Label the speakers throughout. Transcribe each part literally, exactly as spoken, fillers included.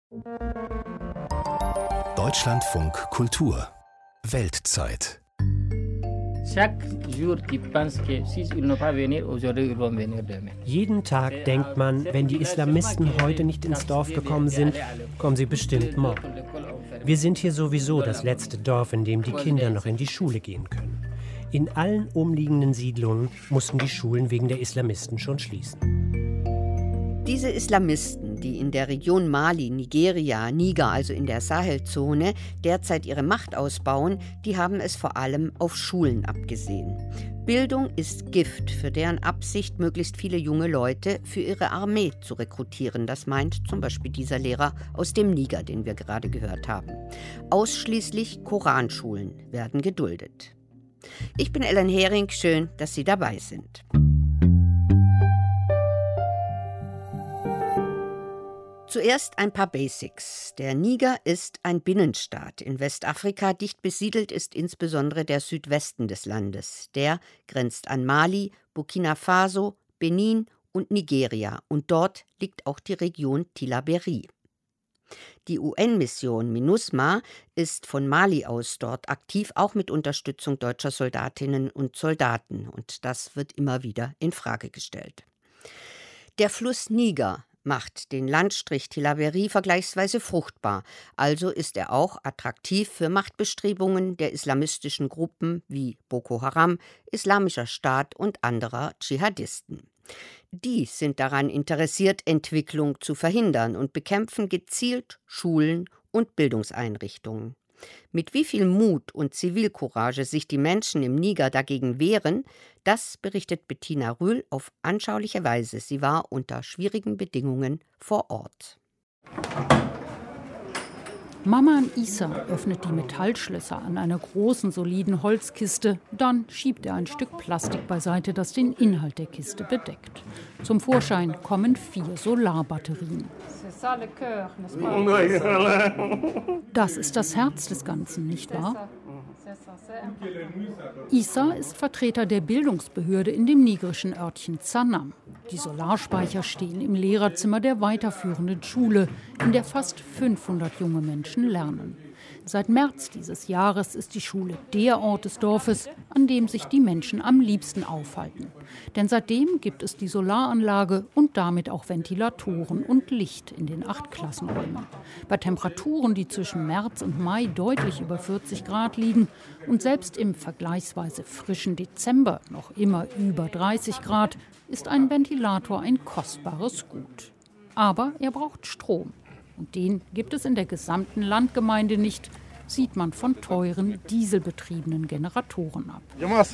Speaker 1: Deutschlandfunk Kultur Weltzeit.
Speaker 2: Jeden Tag denkt man, wenn die Islamisten heute nicht ins Dorf gekommen sind, kommen sie bestimmt morgen. Wir sind hier sowieso das letzte Dorf, in dem die Kinder noch in die Schule gehen können. In allen umliegenden Siedlungen mussten die Schulen wegen der Islamisten schon schließen.
Speaker 3: Diese Islamisten, die in der Region Mali, Nigeria, Niger, also in der Sahelzone, derzeit ihre Macht ausbauen, die haben es vor allem auf Schulen abgesehen. Bildung ist Gift für deren Absicht, möglichst viele junge Leute für ihre Armee zu rekrutieren. Das meint zum Beispiel dieser Lehrer aus dem Niger, den wir gerade gehört haben. Ausschließlich Koranschulen werden geduldet. Ich bin Ellen Hering, schön, dass Sie dabei sind. Zuerst ein paar Basics. Der Niger ist ein Binnenstaat in Westafrika. Dicht besiedelt ist insbesondere der Südwesten des Landes. Der grenzt an Mali, Burkina Faso, Benin und Nigeria. Und dort liegt auch die Region Tillabéri. Die U N-Mission MINUSMA ist von Mali aus dort aktiv, auch mit Unterstützung deutscher Soldatinnen und Soldaten. Und das wird immer wieder in Frage gestellt. Der Fluss Niger macht den Landstrich Tillabéri vergleichsweise fruchtbar. Also ist er auch attraktiv für Machtbestrebungen der islamistischen Gruppen wie Boko Haram, Islamischer Staat und anderer Dschihadisten. Die sind daran interessiert, Entwicklung zu verhindern und bekämpfen gezielt Schulen und Bildungseinrichtungen. Mit wie viel Mut und Zivilcourage sich die Menschen im Niger dagegen wehren, das berichtet Bettina Rühl auf anschauliche Weise. Sie war unter schwierigen Bedingungen vor Ort.
Speaker 4: Maman Issa öffnet die Metallschlösser an einer großen, soliden Holzkiste. Dann schiebt er ein Stück Plastik beiseite, das den Inhalt der Kiste bedeckt. Zum Vorschein kommen vier Solarbatterien. Das ist das Herz des Ganzen, nicht wahr? Issa ist Vertreter der Bildungsbehörde in dem nigerischen Örtchen Zanam. Die Solarspeicher stehen im Lehrerzimmer der weiterführenden Schule, in der fast fünfhundert junge Menschen lernen. Seit März dieses Jahres ist die Schule der Ort des Dorfes, an dem sich die Menschen am liebsten aufhalten. Denn seitdem gibt es die Solaranlage und damit auch Ventilatoren und Licht in den acht Klassenräumen. Bei Temperaturen, die zwischen März und Mai deutlich über vierzig Grad liegen und selbst im vergleichsweise frischen Dezember noch immer über dreißig Grad, ist ein Ventilator ein kostbares Gut. Aber er braucht Strom. Und den gibt es in der gesamten Landgemeinde nicht, sieht man von teuren, dieselbetriebenen Generatoren ab.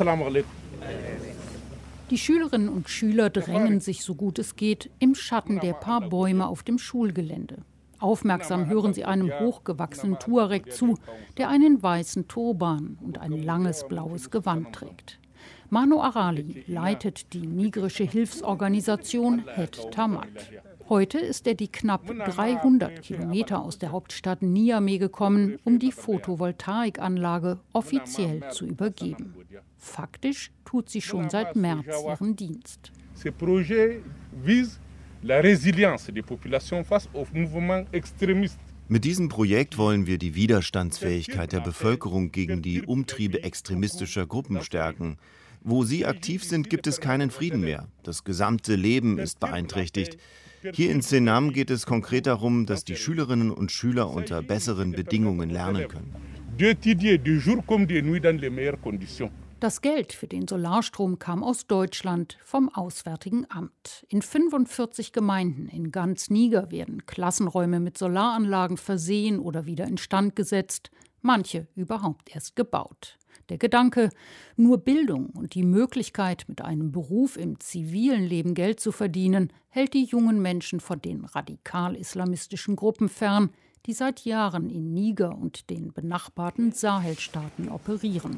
Speaker 4: Die Schülerinnen und Schüler drängen sich, so gut es geht, im Schatten der paar Bäume auf dem Schulgelände. Aufmerksam hören sie einem hochgewachsenen Tuareg zu, der einen weißen Turban und ein langes blaues Gewand trägt. Mano Arali leitet die nigerische Hilfsorganisation Het Tamat. Heute ist er die knapp dreihundert Kilometer aus der Hauptstadt Niamey gekommen, um die Photovoltaikanlage offiziell zu übergeben. Faktisch tut sie schon seit März ihren Dienst.
Speaker 5: Ce projet vise la résilience des populations face aux mouvements extrémistes.
Speaker 6: Mit diesem Projekt wollen wir die Widerstandsfähigkeit der Bevölkerung gegen die Umtriebe extremistischer Gruppen stärken. Wo sie aktiv sind, gibt es keinen Frieden mehr. Das gesamte Leben ist beeinträchtigt. Hier in Zenam geht es konkret darum, dass die Schülerinnen und Schüler unter besseren Bedingungen lernen können.
Speaker 4: Das Geld für den Solarstrom kam aus Deutschland vom Auswärtigen Amt. In fünfundvierzig Gemeinden in ganz Niger werden Klassenräume mit Solaranlagen versehen oder wieder instand gesetzt, manche überhaupt erst gebaut. Der Gedanke, nur Bildung und die Möglichkeit, mit einem Beruf im zivilen Leben Geld zu verdienen, hält die jungen Menschen von den radikal-islamistischen Gruppen fern, die seit Jahren in Niger und den benachbarten Sahelstaaten operieren.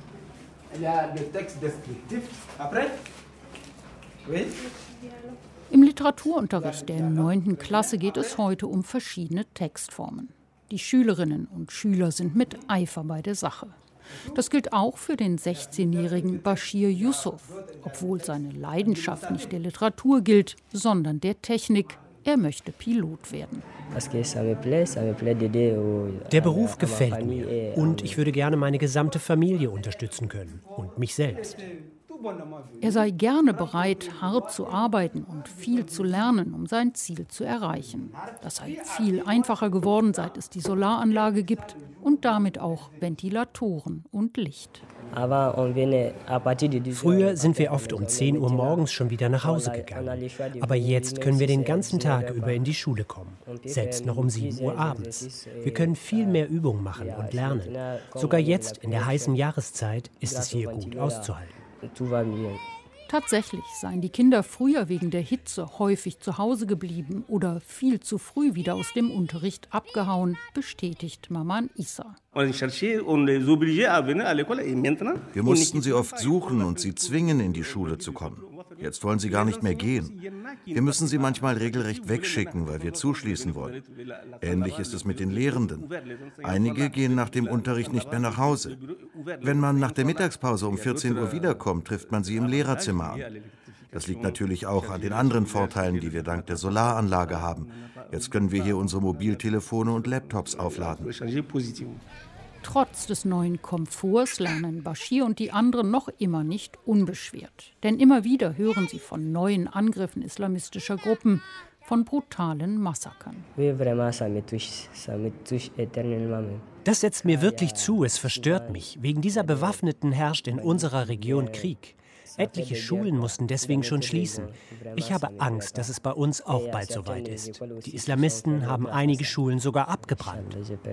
Speaker 4: Im Literaturunterricht der neunten Klasse geht es heute um verschiedene Textformen. Die Schülerinnen und Schüler sind mit Eifer bei der Sache. Das gilt auch für den sechzehnjährigen Bashir Yusuf, obwohl seine Leidenschaft nicht der Literatur gilt, sondern der Technik. Er möchte Pilot werden.
Speaker 2: Der Beruf gefällt mir und ich würde gerne meine gesamte Familie unterstützen können und mich selbst.
Speaker 4: Er sei gerne bereit, hart zu arbeiten und viel zu lernen, um sein Ziel zu erreichen. Das sei viel einfacher geworden, seit es die Solaranlage gibt und damit auch Ventilatoren und Licht.
Speaker 2: Früher sind wir oft um zehn Uhr morgens schon wieder nach Hause gegangen. Aber jetzt können wir den ganzen Tag über in die Schule kommen, selbst noch um sieben Uhr abends. Wir können viel mehr Übungen machen und lernen. Sogar jetzt in der heißen Jahreszeit ist es hier gut auszuhalten.
Speaker 4: Tatsächlich seien die Kinder früher wegen der Hitze häufig zu Hause geblieben oder viel zu früh wieder aus dem Unterricht abgehauen, bestätigt Maman Issa.
Speaker 7: Wir mussten sie oft suchen und sie zwingen, in die Schule zu kommen. Jetzt wollen sie gar nicht mehr gehen. Wir müssen sie manchmal regelrecht wegschicken, weil wir zuschließen wollen. Ähnlich ist es mit den Lehrenden. Einige gehen nach dem Unterricht nicht mehr nach Hause. Wenn man nach der Mittagspause um vierzehn Uhr wiederkommt, trifft man sie im Lehrerzimmer an. Das liegt natürlich auch an den anderen Vorteilen, die wir dank der Solaranlage haben. Jetzt können wir hier unsere Mobiltelefone und Laptops aufladen.
Speaker 4: Trotz des neuen Komforts lernen Bashir und die anderen noch immer nicht unbeschwert. Denn immer wieder hören sie von neuen Angriffen islamistischer Gruppen, von brutalen Massakern.
Speaker 2: Das setzt mir wirklich zu, es verstört mich. Wegen dieser Bewaffneten herrscht in unserer Region Krieg. Etliche Schulen mussten deswegen schon schließen. Ich habe Angst, dass es bei uns auch bald soweit ist. Die Islamisten haben einige Schulen sogar abgebrannt.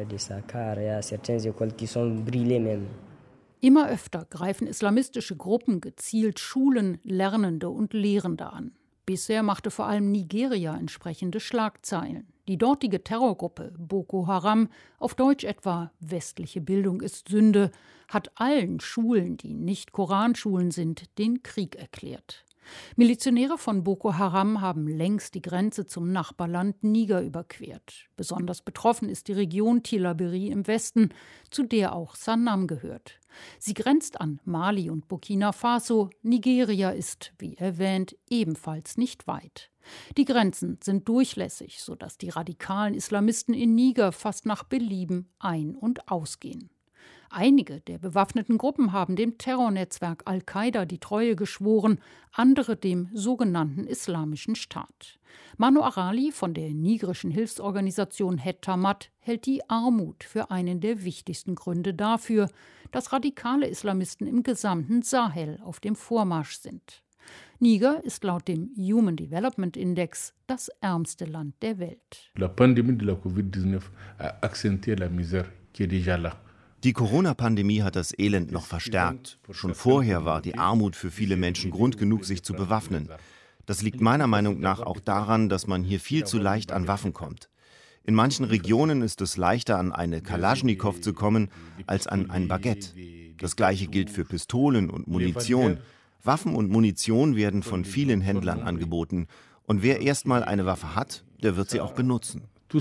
Speaker 4: Immer öfter greifen islamistische Gruppen gezielt Schulen, Lernende und Lehrende an. Bisher machte vor allem Nigeria entsprechende Schlagzeilen. Die dortige Terrorgruppe Boko Haram, auf Deutsch etwa westliche Bildung ist Sünde, hat allen Schulen, die nicht Koranschulen sind, den Krieg erklärt. Milizionäre von Boko Haram haben längst die Grenze zum Nachbarland Niger überquert. Besonders betroffen ist die Region Tillabéri im Westen, zu der auch Sanam gehört. Sie grenzt an Mali und Burkina Faso. Nigeria ist, wie erwähnt, ebenfalls nicht weit. Die Grenzen sind durchlässig, sodass die radikalen Islamisten in Niger fast nach Belieben ein- und ausgehen. Einige der bewaffneten Gruppen haben dem Terrornetzwerk Al-Qaida die Treue geschworen, andere dem sogenannten Islamischen Staat. Manu Arali von der nigerischen Hilfsorganisation Het Tamat hält die Armut für einen der wichtigsten Gründe dafür, dass radikale Islamisten im gesamten Sahel auf dem Vormarsch sind. Niger ist laut dem Human Development Index das ärmste Land der Welt.
Speaker 5: La pandémie de la Covid dix-neuf a accentué la misère qui est déjà là.
Speaker 6: Die Corona-Pandemie hat das Elend noch verstärkt. Schon vorher war die Armut für viele Menschen Grund genug, sich zu bewaffnen. Das liegt meiner Meinung nach auch daran, dass man hier viel zu leicht an Waffen kommt. In manchen Regionen ist es leichter, an eine Kalaschnikow zu kommen, als an ein Baguette. Das Gleiche gilt für Pistolen und Munition. Waffen und Munition werden von vielen Händlern angeboten. Und wer erst mal eine Waffe hat, der wird sie auch benutzen.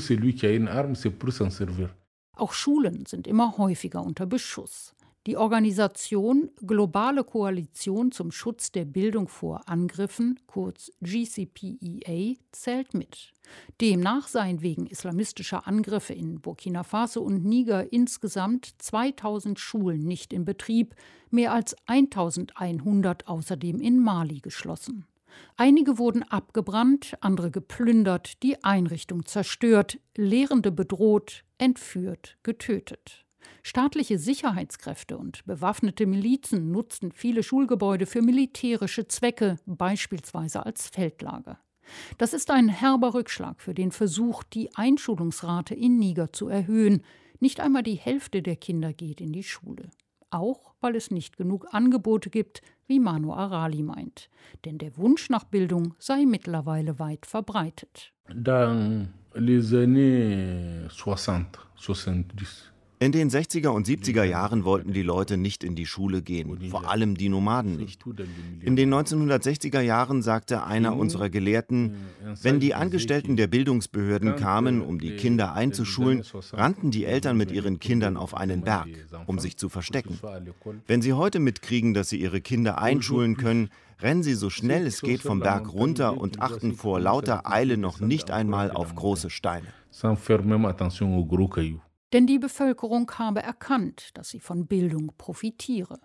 Speaker 4: Auch Schulen sind immer häufiger unter Beschuss. Die Organisation Globale Koalition zum Schutz der Bildung vor Angriffen, kurz G C P E A, zählt mit. Demnach seien wegen islamistischer Angriffe in Burkina Faso und Niger insgesamt zweitausend Schulen nicht in Betrieb, mehr als eintausendeinhundert außerdem in Mali geschlossen. Einige wurden abgebrannt, andere geplündert, die Einrichtung zerstört, Lehrende bedroht, entführt, getötet. Staatliche Sicherheitskräfte und bewaffnete Milizen nutzten viele Schulgebäude für militärische Zwecke, beispielsweise als Feldlager. Das ist ein herber Rückschlag für den Versuch, die Einschulungsrate in Niger zu erhöhen. Nicht einmal die Hälfte der Kinder geht in die Schule. Auch weil es nicht genug Angebote gibt, wie Manu Arali meint. Denn der Wunsch nach Bildung sei mittlerweile weit verbreitet.
Speaker 5: Dans les années soixante, soixante-dix.
Speaker 6: In den sechziger und siebziger Jahren wollten die Leute nicht in die Schule gehen, vor allem die Nomaden nicht. In den neunzehnhundertsechziger Jahren sagte einer unserer Gelehrten, wenn die Angestellten der Bildungsbehörden kamen, um die Kinder einzuschulen, rannten die Eltern mit ihren Kindern auf einen Berg, um sich zu verstecken. Wenn sie heute mitkriegen, dass sie ihre Kinder einschulen können, rennen sie so schnell es geht vom Berg runter und achten vor lauter Eile noch nicht einmal auf große Steine.
Speaker 4: Denn die Bevölkerung habe erkannt, dass sie von Bildung profitiere.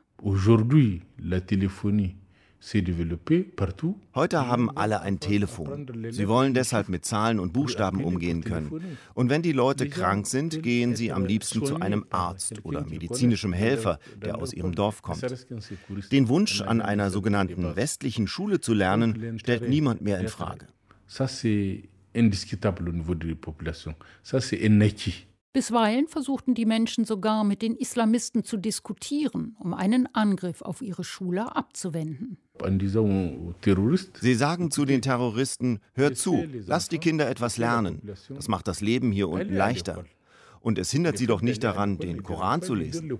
Speaker 6: Heute haben alle ein Telefon. Sie wollen deshalb mit Zahlen und Buchstaben umgehen können. Und wenn die Leute krank sind, gehen sie am liebsten zu einem Arzt oder medizinischem Helfer, der aus ihrem Dorf kommt. Den Wunsch, an einer sogenannten westlichen Schule zu lernen, stellt niemand mehr in Frage.
Speaker 4: Bisweilen versuchten die Menschen sogar mit den Islamisten zu diskutieren, um einen Angriff auf ihre Schule abzuwenden.
Speaker 6: Sie sagen zu den Terroristen, hört zu, lasst die Kinder etwas lernen. Das macht das Leben hier unten leichter. Und es hindert sie doch nicht daran, den Koran zu lesen.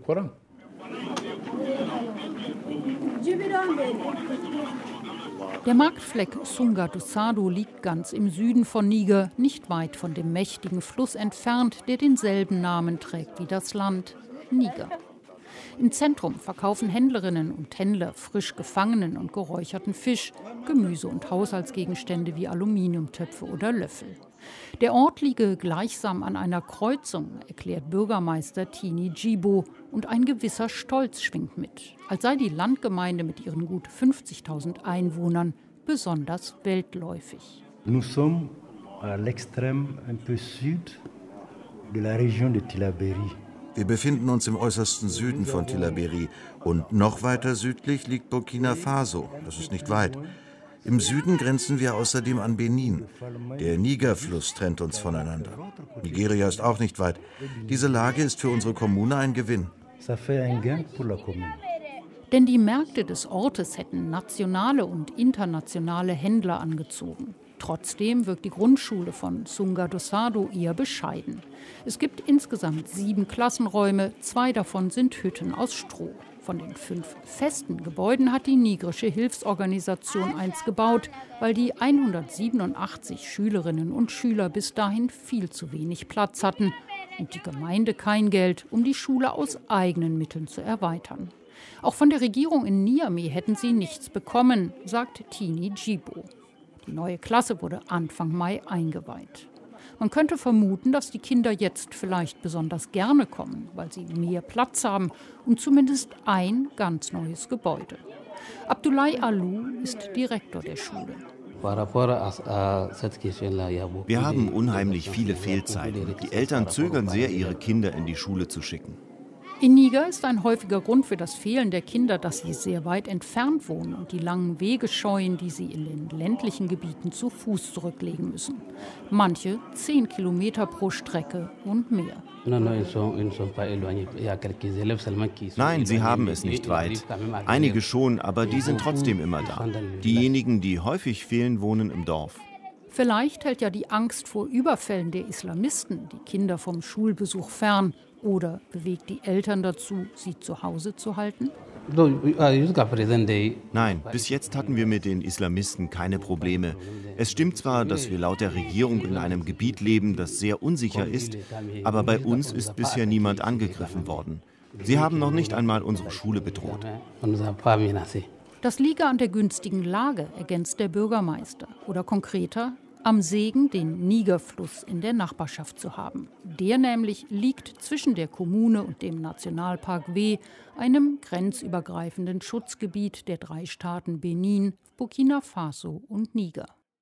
Speaker 4: Der Marktfleck Sunga do Sado liegt ganz im Süden von Niger, nicht weit von dem mächtigen Fluss entfernt, der denselben Namen trägt wie das Land, Niger. Im Zentrum verkaufen Händlerinnen und Händler frisch gefangenen und geräucherten Fisch, Gemüse und Haushaltsgegenstände wie Aluminiumtöpfe oder Löffel. Der Ort liege gleichsam an einer Kreuzung, erklärt Bürgermeister Tini Djibo, und ein gewisser Stolz schwingt mit, als sei die Landgemeinde mit ihren gut fünfzigtausend Einwohnern besonders weltläufig.
Speaker 8: Nous sommes à l'extrême un peu sud de la région de Tillabéri.
Speaker 7: Wir befinden uns im äußersten Süden von Tillabéri und noch weiter südlich liegt Burkina Faso. Das ist nicht weit. Im Süden grenzen wir außerdem an Benin. Der Nigerfluss trennt uns voneinander. Nigeria ist auch nicht weit. Diese Lage ist für unsere Kommune ein Gewinn.
Speaker 4: Denn die Märkte des Ortes hätten nationale und internationale Händler angezogen. Trotzdem wirkt die Grundschule von Sunga do Sado eher bescheiden. Es gibt insgesamt sieben Klassenräume, zwei davon sind Hütten aus Stroh. Von den fünf festen Gebäuden hat die nigrische Hilfsorganisation eins gebaut, weil die hundertsiebenundachtzig Schülerinnen und Schüler bis dahin viel zu wenig Platz hatten und die Gemeinde kein Geld, um die Schule aus eigenen Mitteln zu erweitern. Auch von der Regierung in Niamey hätten sie nichts bekommen, sagt Tini Djibo. Die neue Klasse wurde Anfang Mai eingeweiht. Man könnte vermuten, dass die Kinder jetzt vielleicht besonders gerne kommen, weil sie mehr Platz haben und zumindest ein ganz neues Gebäude. Abdoulaye Alou ist Direktor der Schule.
Speaker 6: Wir haben unheimlich viele Fehlzeiten. Die Eltern zögern sehr, ihre Kinder in die Schule zu schicken.
Speaker 4: In Niger ist ein häufiger Grund für das Fehlen der Kinder, dass sie sehr weit entfernt wohnen und die langen Wege scheuen, die sie in den ländlichen Gebieten zu Fuß zurücklegen müssen. Manche zehn Kilometer pro Strecke und mehr.
Speaker 6: Nein, sie haben es nicht weit. Einige schon, aber die sind trotzdem immer da. Diejenigen, die häufig fehlen, wohnen im Dorf.
Speaker 4: Vielleicht hält ja die Angst vor Überfällen der Islamisten die Kinder vom Schulbesuch fern. Oder bewegt die Eltern dazu, sie zu Hause zu halten?
Speaker 6: Nein, bis jetzt hatten wir mit den Islamisten keine Probleme. Es stimmt zwar, dass wir laut der Regierung in einem Gebiet leben, das sehr unsicher ist, aber bei uns ist bisher niemand angegriffen worden. Sie haben noch nicht einmal unsere Schule bedroht.
Speaker 4: Das liege an der günstigen Lage, ergänzt der Bürgermeister. Oder konkreter, am Segen, den Nigerfluss in der Nachbarschaft zu haben. Der nämlich liegt zwischen der Kommune und dem Nationalpark W, einem grenzübergreifenden Schutzgebiet der drei Staaten Benin, Burkina Faso und Niger.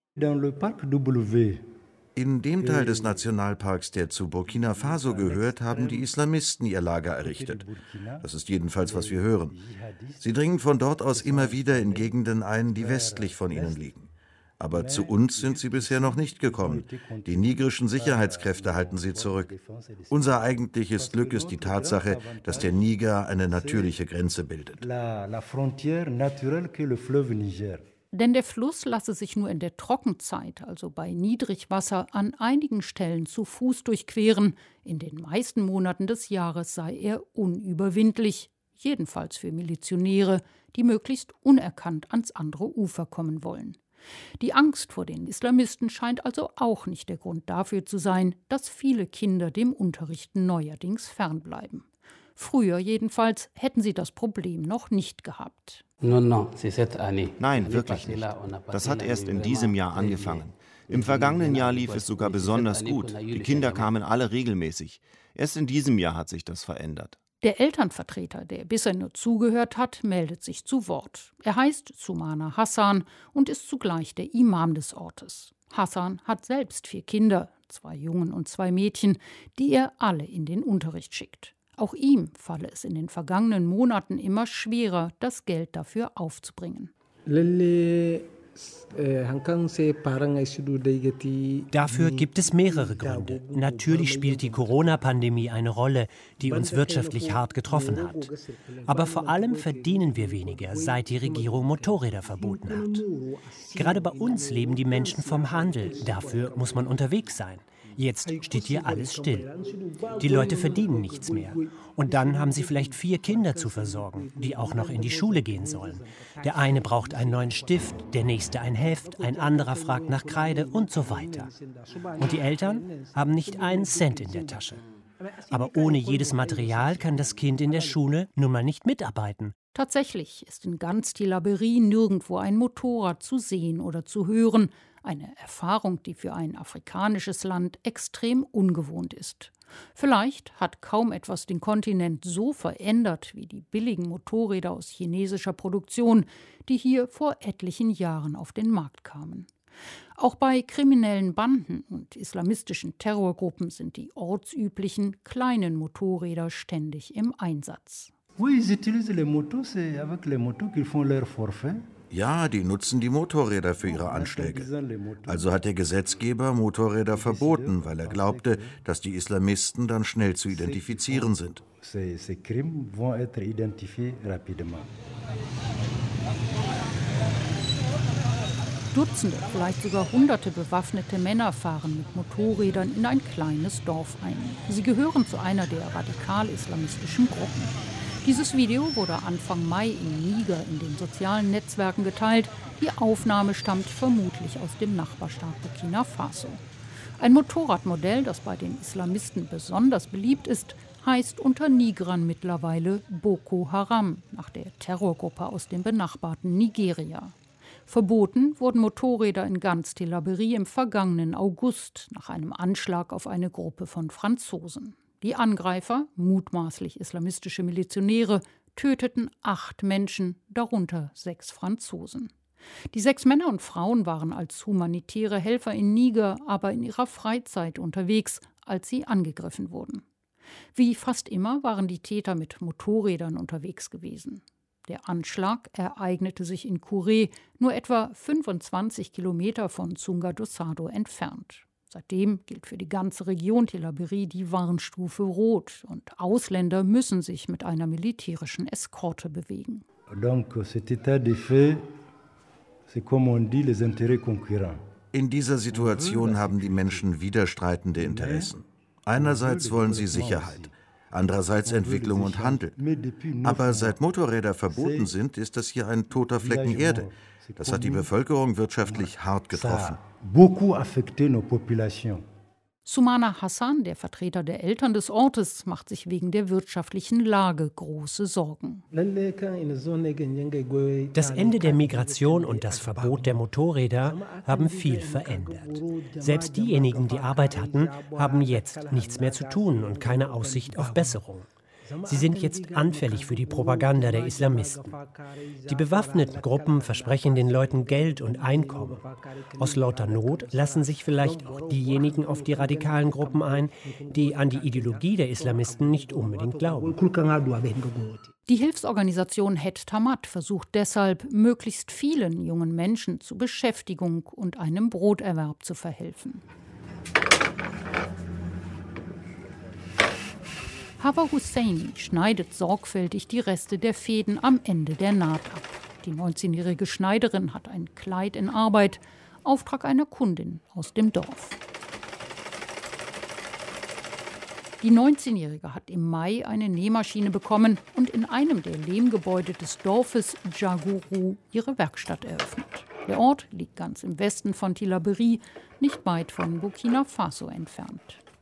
Speaker 7: In dem Teil des Nationalparks, der zu Burkina Faso gehört, haben die Islamisten ihr Lager errichtet. Das ist jedenfalls, was wir hören. Sie dringen von dort aus immer wieder in Gegenden ein, die westlich von ihnen liegen. Aber zu uns sind sie bisher noch nicht gekommen. Die nigerischen Sicherheitskräfte halten sie zurück. Unser eigentliches Glück ist die Tatsache, dass der Niger eine natürliche Grenze bildet.
Speaker 4: Denn der Fluss lasse sich nur in der Trockenzeit, also bei Niedrigwasser, an einigen Stellen zu Fuß durchqueren. In den meisten Monaten des Jahres sei er unüberwindlich, jedenfalls für Milizionäre, die möglichst unerkannt ans andere Ufer kommen wollen. Die Angst vor den Islamisten scheint also auch nicht der Grund dafür zu sein, dass viele Kinder dem Unterricht neuerdings fernbleiben. Früher jedenfalls hätten sie das Problem noch nicht gehabt.
Speaker 6: Nein, wirklich nicht. Das hat erst in diesem Jahr angefangen. Im vergangenen Jahr lief es sogar besonders gut. Die Kinder kamen alle regelmäßig. Erst in diesem Jahr hat sich das verändert.
Speaker 4: Der Elternvertreter, der bisher nur zugehört hat, meldet sich zu Wort. Er heißt Soumana Hassan und ist zugleich der Imam des Ortes. Hassan hat selbst vier Kinder, zwei Jungen und zwei Mädchen, die er alle in den Unterricht schickt. Auch ihm falle es in den vergangenen Monaten immer schwerer, das Geld dafür aufzubringen.
Speaker 2: Dafür gibt es mehrere Gründe. Natürlich spielt die Corona-Pandemie eine Rolle, die uns wirtschaftlich hart getroffen hat. Aber vor allem verdienen wir weniger, seit die Regierung Motorräder verboten hat. Gerade bei uns leben die Menschen vom Handel. Dafür muss man unterwegs sein. Jetzt steht hier alles still. Die Leute verdienen nichts mehr. Und dann haben sie vielleicht vier Kinder zu versorgen, die auch noch in die Schule gehen sollen. Der eine braucht einen neuen Stift, der nächste ein Heft, ein anderer fragt nach Kreide und so weiter. Und die Eltern haben nicht einen Cent in der Tasche. Aber ohne jedes Material kann das Kind in der Schule nun mal nicht mitarbeiten.
Speaker 4: Tatsächlich ist in ganz Tillabéri nirgendwo ein Motorrad zu sehen oder zu hören. Eine Erfahrung, die für ein afrikanisches Land extrem ungewohnt ist. Vielleicht hat kaum etwas den Kontinent so verändert wie die billigen Motorräder aus chinesischer Produktion, die hier vor etlichen Jahren auf den Markt kamen. Auch bei kriminellen Banden und islamistischen Terrorgruppen sind die ortsüblichen kleinen Motorräder ständig im Einsatz.
Speaker 7: Ja, die nutzen die Motorräder für ihre Anschläge. Also hat der Gesetzgeber Motorräder verboten, weil er glaubte, dass die Islamisten dann schnell zu identifizieren sind.
Speaker 4: Dutzende, vielleicht sogar hunderte bewaffnete Männer fahren mit Motorrädern in ein kleines Dorf ein. Sie gehören zu einer der radikal-islamistischen Gruppen. Dieses Video wurde Anfang Mai im Niger in den sozialen Netzwerken geteilt. Die Aufnahme stammt vermutlich aus dem Nachbarstaat Burkina Faso. Ein Motorradmodell, das bei den Islamisten besonders beliebt ist, heißt unter Nigrern mittlerweile Boko Haram, nach der Terrorgruppe aus dem benachbarten Nigeria. Verboten wurden Motorräder in ganz Tillabéri im vergangenen August nach einem Anschlag auf eine Gruppe von Franzosen. Die Angreifer, mutmaßlich islamistische Milizionäre, töteten acht Menschen, darunter sechs Franzosen. Die sechs Männer und Frauen waren als humanitäre Helfer in Niger, aber in ihrer Freizeit unterwegs, als sie angegriffen wurden. Wie fast immer waren die Täter mit Motorrädern unterwegs gewesen. Der Anschlag ereignete sich in Kouré, nur etwa fünfundzwanzig Kilometer von Tsunga-do-Sado entfernt. Seitdem gilt für die ganze Region Tillabéri die Warnstufe Rot und Ausländer müssen sich mit einer militärischen Eskorte bewegen.
Speaker 7: In dieser Situation haben die Menschen widerstreitende Interessen. Einerseits wollen sie Sicherheit, andererseits Entwicklung und Handel. Aber seit Motorräder verboten sind, ist das hier ein toter Flecken Erde. Das hat die Bevölkerung wirtschaftlich hart getroffen.
Speaker 4: Soumana Hassan, der Vertreter der Eltern des Ortes, macht sich wegen der wirtschaftlichen Lage große Sorgen.
Speaker 2: Das Ende der Migration und das Verbot der Motorräder haben viel verändert. Selbst diejenigen, die Arbeit hatten, haben jetzt nichts mehr zu tun und keine Aussicht auf Besserung. Sie sind jetzt anfällig für die Propaganda der Islamisten. Die bewaffneten Gruppen versprechen den Leuten Geld und Einkommen. Aus lauter Not lassen sich vielleicht auch diejenigen auf die radikalen Gruppen ein, die an die Ideologie der Islamisten nicht unbedingt glauben.
Speaker 4: Die Hilfsorganisation Het Tamat versucht deshalb, möglichst vielen jungen Menschen zu Beschäftigung und einem Broterwerb zu verhelfen. Hawa Husseini schneidet sorgfältig die Reste der Fäden am Ende der Naht ab. Die neunzehnjährige Schneiderin hat ein Kleid in Arbeit, Auftrag einer Kundin aus dem Dorf. Die neunzehnjährige hat im Mai eine Nähmaschine bekommen und in einem der Lehmgebäude des Dorfes Djagourou ihre Werkstatt eröffnet. Der Ort liegt ganz im Westen von Tillabéri, nicht weit von Burkina Faso entfernt.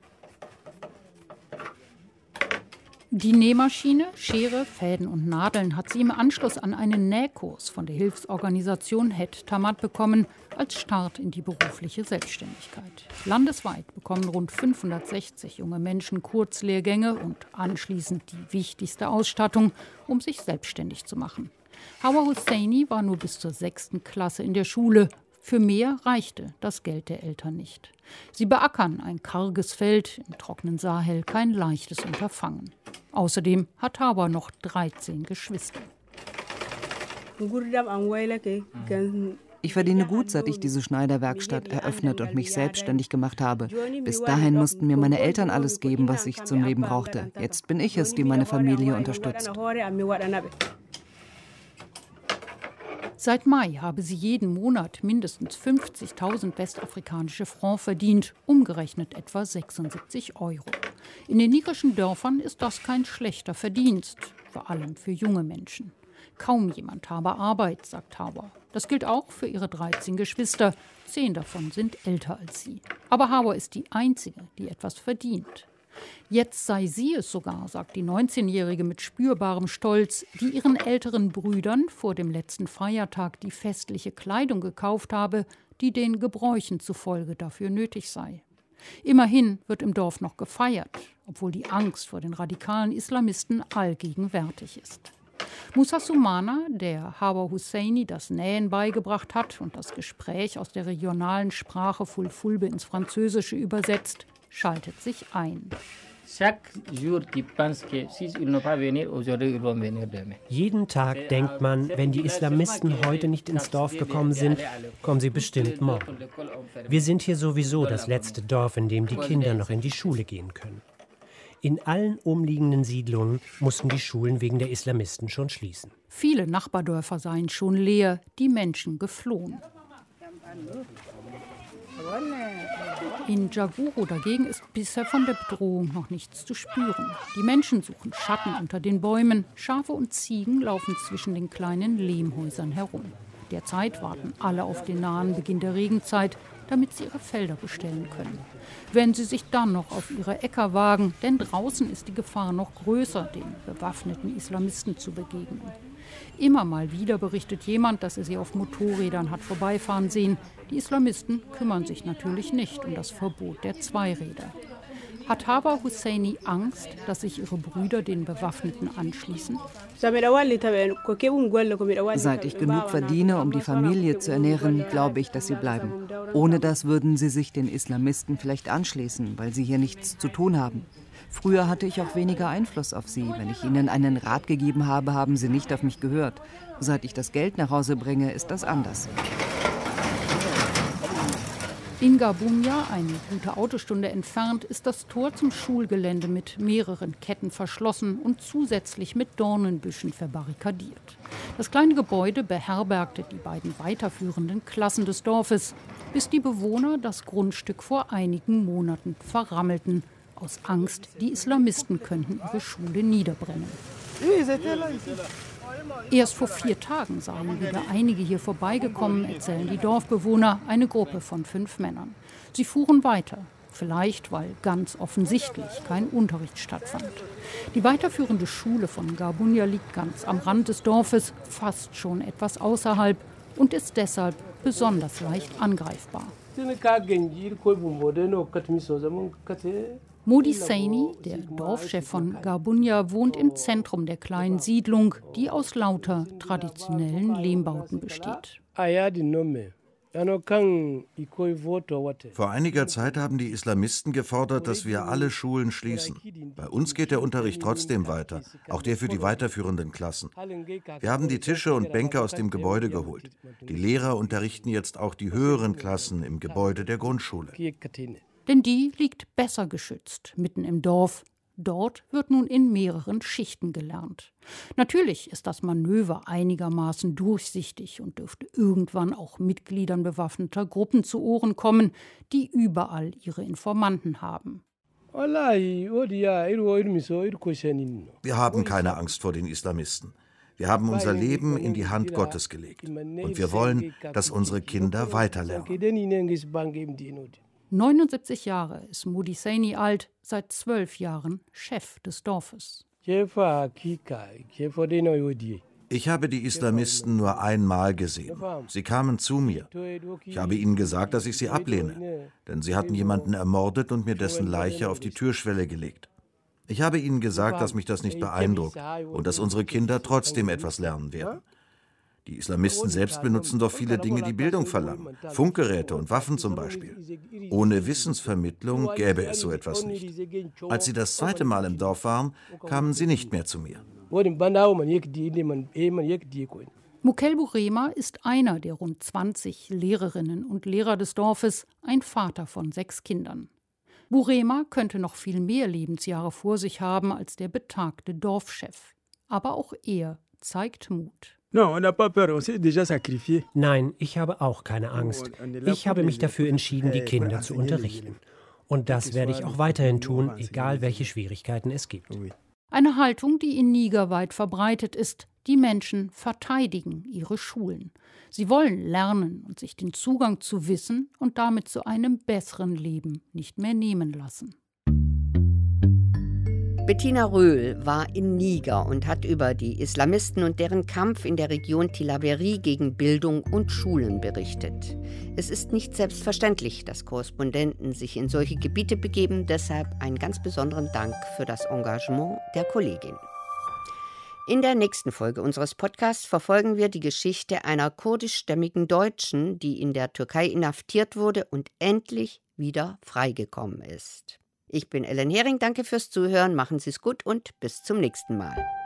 Speaker 4: Die Nähmaschine, Schere, Fäden und Nadeln hat sie im Anschluss an einen Nähkurs von der Hilfsorganisation Het Tamat bekommen, als Start in die berufliche Selbstständigkeit. Landesweit bekommen rund fünfhundertsechzig junge Menschen Kurzlehrgänge und anschließend die wichtigste Ausstattung, um sich selbstständig zu machen. Hawa Husseini war nur bis zur sechsten Klasse in der Schule. Für mehr reichte das Geld der Eltern nicht. Sie beackern ein karges Feld im trockenen Sahel, kein leichtes Unterfangen. Außerdem hat Hawa noch dreizehn Geschwister.
Speaker 9: Ich verdiene gut, seit ich diese Schneiderwerkstatt eröffnet und mich selbstständig gemacht habe. Bis dahin mussten mir meine Eltern alles geben, was ich zum Leben brauchte. Jetzt bin ich es, die meine Familie unterstützt.
Speaker 4: Seit Mai habe sie jeden Monat mindestens fünfzigtausend westafrikanische Francs verdient, umgerechnet etwa sechsundsiebzig Euro. In den nigerischen Dörfern ist das kein schlechter Verdienst, vor allem für junge Menschen. Kaum jemand habe Arbeit, sagt Hawa. Das gilt auch für ihre dreizehn Geschwister. Zehn davon sind älter als sie. Aber Hawa ist die Einzige, die etwas verdient. Jetzt sei sie es sogar, sagt die neunzehnjährige mit spürbarem Stolz, die ihren älteren Brüdern vor dem letzten Feiertag die festliche Kleidung gekauft habe, die den Gebräuchen zufolge dafür nötig sei. Immerhin wird im Dorf noch gefeiert, obwohl die Angst vor den radikalen Islamisten allgegenwärtig ist. Musa Soumana, der Hawa Husseini das Nähen beigebracht hat und das Gespräch aus der regionalen Sprache Fulfulde ins Französische übersetzt, schaltet sich ein.
Speaker 2: Jeden Tag denkt man, wenn die Islamisten heute nicht ins Dorf gekommen sind, kommen sie bestimmt morgen. Wir sind hier sowieso das letzte Dorf, in dem die Kinder noch in die Schule gehen können. In allen umliegenden Siedlungen mussten die Schulen wegen der Islamisten schon schließen.
Speaker 4: Viele Nachbardörfer seien schon leer, die Menschen geflohen. In Djagourou dagegen ist bisher von der Bedrohung noch nichts zu spüren. Die Menschen suchen Schatten unter den Bäumen. Schafe und Ziegen laufen zwischen den kleinen Lehmhäusern herum. Derzeit warten alle auf den nahen Beginn der Regenzeit, damit sie ihre Felder bestellen können. Wenn sie sich dann noch auf ihre Äcker wagen, denn draußen ist die Gefahr noch größer, den bewaffneten Islamisten zu begegnen. Immer mal wieder berichtet jemand, dass er sie auf Motorrädern hat vorbeifahren sehen. Die Islamisten kümmern sich natürlich nicht um das Verbot der Zweiräder. Hat Hawa Husseini Angst, dass sich ihre Brüder den Bewaffneten anschließen?
Speaker 9: Seit ich genug verdiene, um die Familie zu ernähren, glaube ich, dass sie bleiben. Ohne das würden sie sich den Islamisten vielleicht anschließen, weil sie hier nichts zu tun haben. Früher hatte ich auch weniger Einfluss auf sie. Wenn ich ihnen einen Rat gegeben habe, haben sie nicht auf mich gehört. Seit ich das Geld nach Hause bringe, ist das anders.
Speaker 4: In Gabunya, eine gute Autostunde entfernt, ist das Tor zum Schulgelände mit mehreren Ketten verschlossen und zusätzlich mit Dornenbüschen verbarrikadiert. Das kleine Gebäude beherbergte die beiden weiterführenden Klassen des Dorfes, bis die Bewohner das Grundstück vor einigen Monaten verrammelten. Aus Angst, die Islamisten könnten ihre Schule niederbrennen. Erst vor vier Tagen seien wieder einige hier vorbeigekommen, erzählen die Dorfbewohner, eine Gruppe von fünf Männern. Sie fuhren weiter, vielleicht weil ganz offensichtlich kein Unterricht stattfand. Die weiterführende Schule von Gabunya liegt ganz am Rand des Dorfes, fast schon etwas außerhalb und ist deshalb besonders leicht angreifbar. Modi Saini, der Dorfchef von Gabunya, wohnt im Zentrum der kleinen Siedlung, die aus lauter traditionellen Lehmbauten besteht.
Speaker 7: Vor einiger Zeit haben die Islamisten gefordert, dass wir alle Schulen schließen. Bei uns geht der Unterricht trotzdem weiter, auch der für die weiterführenden Klassen. Wir haben die Tische und Bänke aus dem Gebäude geholt. Die Lehrer unterrichten jetzt auch die höheren Klassen im Gebäude der Grundschule.
Speaker 4: Denn die liegt besser geschützt, mitten im Dorf, Dort wird nun in mehreren Schichten gelernt. Natürlich ist das Manöver einigermaßen durchsichtig und dürfte irgendwann auch Mitgliedern bewaffneter Gruppen zu Ohren kommen, die überall ihre Informanten haben.
Speaker 7: Wir haben keine Angst vor den Islamisten. Wir haben unser Leben in die Hand Gottes gelegt. Und wir wollen, dass unsere Kinder weiterlernen.
Speaker 4: neunundsiebzig Jahre ist Modi Saini alt, seit zwölf Jahren Chef des Dorfes.
Speaker 7: Ich habe die Islamisten nur einmal gesehen. Sie kamen zu mir. Ich habe ihnen gesagt, dass ich sie ablehne, denn sie hatten jemanden ermordet und mir dessen Leiche auf die Türschwelle gelegt. Ich habe ihnen gesagt, dass mich das nicht beeindruckt und dass unsere Kinder trotzdem etwas lernen werden. Die Islamisten selbst benutzen doch viele Dinge, die Bildung verlangen. Funkgeräte und Waffen zum Beispiel. Ohne Wissensvermittlung gäbe es so etwas nicht. Als sie das zweite Mal im Dorf waren, kamen sie nicht mehr zu mir.
Speaker 4: Mukel Burema ist einer der rund zwanzig Lehrerinnen und Lehrer des Dorfes, ein Vater von sechs Kindern. Burema könnte noch viel mehr Lebensjahre vor sich haben als der betagte Dorfchef. Aber auch er zeigt Mut.
Speaker 2: Nein, ich habe auch keine Angst. Ich habe mich dafür entschieden, die Kinder zu unterrichten. Und das werde ich auch weiterhin tun, egal welche Schwierigkeiten es gibt.
Speaker 4: Eine Haltung, die in Niger weit verbreitet ist. Die Menschen verteidigen ihre Schulen. Sie wollen lernen und sich den Zugang zu Wissen und damit zu einem besseren Leben nicht mehr nehmen lassen.
Speaker 3: Bettina Röhl war in Niger und hat über die Islamisten und deren Kampf in der Region Tillabéri gegen Bildung und Schulen berichtet. Es ist nicht selbstverständlich, dass Korrespondenten sich in solche Gebiete begeben, deshalb einen ganz besonderen Dank für das Engagement der Kollegin. In der nächsten Folge unseres Podcasts verfolgen wir die Geschichte einer kurdischstämmigen Deutschen, die in der Türkei inhaftiert wurde und endlich wieder freigekommen ist. Ich bin Ellen Hering, danke fürs Zuhören, machen Sie es gut und bis zum nächsten Mal.